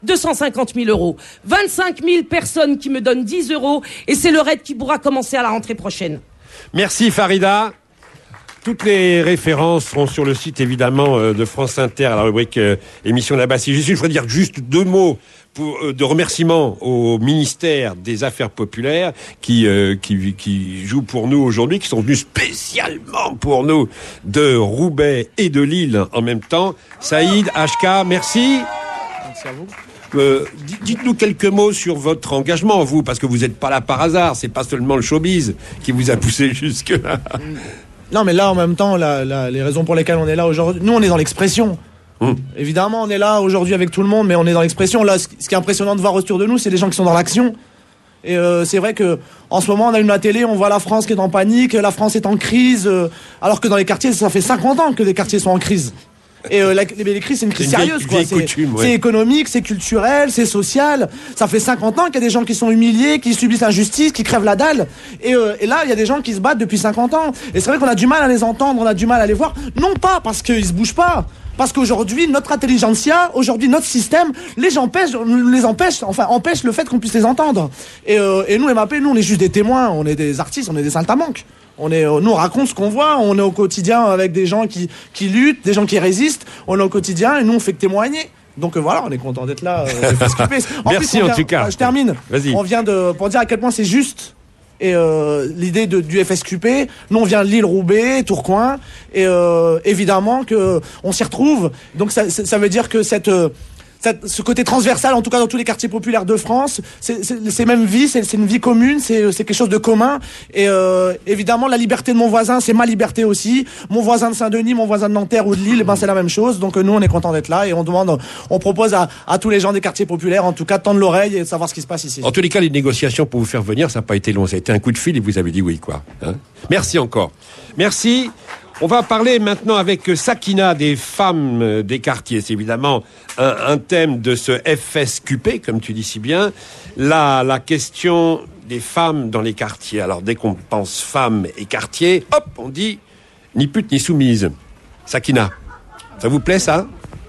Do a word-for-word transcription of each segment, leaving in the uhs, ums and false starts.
deux cent cinquante mille euros. vingt-cinq mille personnes qui me donnent dix euros et c'est le raid qui pourra commencer à la rentrée prochaine. Merci Farida. Toutes les références seront sur le site évidemment de France Inter à la rubrique euh, émission de la Bastille. Je voudrais dire juste deux mots pour, euh, de remerciements au ministère des Affaires populaires qui, euh, qui, qui joue pour nous aujourd'hui, qui sont venus spécialement pour nous de Roubaix et de Lille en même temps. Saïd, H K, merci. Merci à vous. Euh, dites-nous quelques mots sur votre engagement, vous, parce que vous n'êtes pas là par hasard. C'est pas seulement le showbiz qui vous a poussé jusque-là. Non, mais là, en même temps, la, la, les raisons pour lesquelles on est là aujourd'hui, nous, on est dans l'expression. Mmh. Évidemment, on est là aujourd'hui avec tout le monde, mais on est dans l'expression. Là, ce, ce qui est impressionnant de voir autour de nous, c'est des gens qui sont dans l'action. Et euh, c'est vrai que en ce moment, on allume la télé, on voit la France qui est en panique, la France est en crise, euh, alors que dans les quartiers, ça fait cinquante ans que les quartiers sont en crise. Et euh, la, les, les crises, c'est une crise c'est une sérieuse, vieille, quoi. Vieille coutume, ouais. C'est économique, c'est culturel, c'est social. Ça fait cinquante ans qu'il y a des gens qui sont humiliés, qui subissent l'injustice, qui crèvent la dalle. Et, euh, et là, il y a des gens qui se battent depuis cinquante ans. Et c'est vrai qu'on a du mal à les entendre, on a du mal à les voir. Non pas parce qu'ils se bougent pas. Parce qu'aujourd'hui, notre intelligentsia, aujourd'hui, notre système, les empêche, les empêche, enfin, empêche le fait qu'on puisse les entendre. Et, euh, et nous, M A P, nous, on est juste des témoins, on est des artistes, on est des saltimbanques. On est, nous, on raconte ce qu'on voit, on est au quotidien avec des gens qui, qui luttent, des gens qui résistent, on est au quotidien et nous, on fait que témoigner. Donc euh, voilà, on est content d'être là. Euh, en Merci plus, en vient, tout cas. Je termine. Vas-y. On vient de, pour dire à quel point c'est juste. Et euh, l'idée de, du F S Q P, nous on vient de Lille, Roubaix, Tourcoing, et euh, évidemment que on s'y retrouve. Donc ça, ça veut dire que cette, cette, ce côté transversal, en tout cas dans tous les quartiers populaires de France, c'est, c'est, c'est même vie, c'est, c'est une vie commune, c'est, c'est quelque chose de commun. Et euh, évidemment, la liberté de mon voisin, c'est ma liberté aussi. Mon voisin de Saint-Denis, mon voisin de Nanterre ou de Lille, ben c'est la même chose. Donc nous, on est content d'être là et on demande, on propose à, à tous les gens des quartiers populaires, en tout cas, de tendre l'oreille et de savoir ce qui se passe ici. En tous les cas, les négociations pour vous faire venir, ça n'a pas été long. Ça a été un coup de fil et vous avez dit oui, quoi. Hein. Merci encore. Merci. On va parler maintenant avec Sakina des femmes des quartiers. C'est évidemment un, un thème de ce F S Q P, comme tu dis si bien. La, la question des femmes dans les quartiers. Alors, dès qu'on pense femmes et quartiers, hop, on dit ni pute ni soumise. Sakina, ça vous plaît, ça ?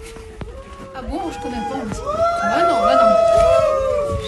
Ah bon, je connais pas. Ah non, ah non.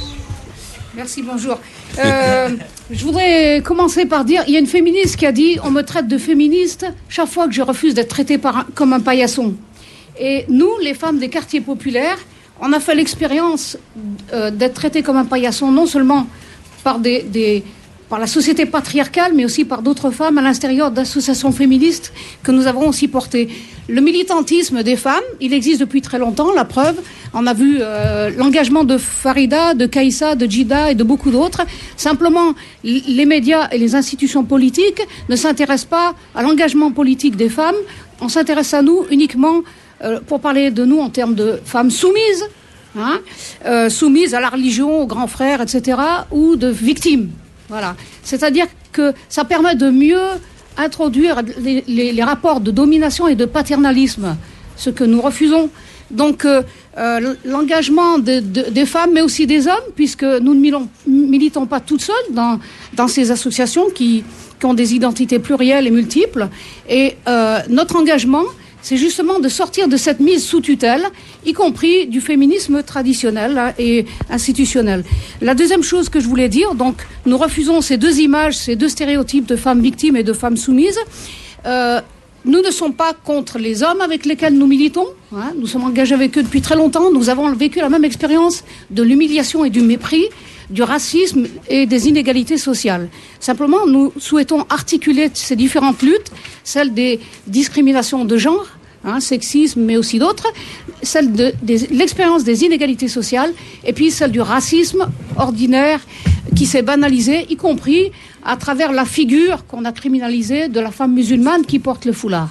Merci, bonjour. Euh, je voudrais commencer par dire, il y a une féministe qui a dit, on me traite de féministe chaque fois que je refuse d'être traitée par un, comme un paillasson. Et nous, les femmes des quartiers populaires, on a fait l'expérience euh, d'être traitées comme un paillasson, non seulement par, des, des, par la société patriarcale, mais aussi par d'autres femmes à l'intérieur d'associations féministes que nous avons aussi portées. Le militantisme des femmes, il existe depuis très longtemps, la preuve. On a vu euh, l'engagement de Farida, de Kaïssa, de Jida et de beaucoup d'autres. Simplement, les médias et les institutions politiques ne s'intéressent pas à l'engagement politique des femmes. On s'intéresse à nous uniquement euh, pour parler de nous en termes de femmes soumises, hein, euh, soumises à la religion, aux grands frères, et cetera, ou de victimes. Voilà. C'est-à-dire que ça permet de mieux introduire les, les, les rapports de domination et de paternalisme, ce que nous refusons. Donc, euh, euh, l'engagement de, de, des femmes, mais aussi des hommes, puisque nous ne militons, militons pas toutes seules dans, dans ces associations qui, qui ont des identités plurielles et multiples. Et euh, notre engagement, c'est justement de sortir de cette mise sous tutelle, y compris du féminisme traditionnel et institutionnel. La deuxième chose que je voulais dire, donc, nous refusons ces deux images, ces deux stéréotypes de femmes victimes et de femmes soumises. Euh, Nous ne sommes pas contre les hommes avec lesquels nous militons. Hein, nous sommes engagés avec eux depuis très longtemps. Nous avons vécu la même expérience de l'humiliation et du mépris, du racisme et des inégalités sociales. Simplement, nous souhaitons articuler ces différentes luttes, celle des discriminations de genre, hein, sexisme, mais aussi d'autres, celle de des, l'expérience des inégalités sociales, et puis celle du racisme ordinaire qui s'est banalisé, y compris à travers la figure qu'on a criminalisée de la femme musulmane qui porte le foulard.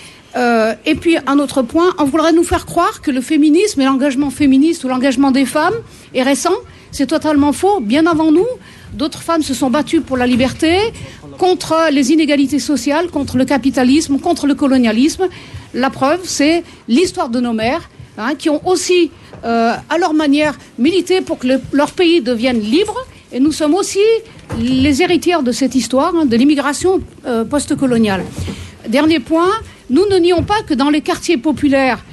Euh, et puis, un autre point, on voudrait nous faire croire que le féminisme et l'engagement féministe ou l'engagement des femmes est récent. C'est totalement faux. Bien avant nous, d'autres femmes se sont battues pour la liberté, contre les inégalités sociales, contre le capitalisme, contre le colonialisme. La preuve, c'est l'histoire de nos mères, hein, qui ont aussi, euh, à leur manière, milité pour que le, leur pays devienne libre. Et nous sommes aussi les héritières de cette histoire, hein, de l'immigration euh, post-coloniale. Dernier point, nous ne nions pas que dans les quartiers populaires,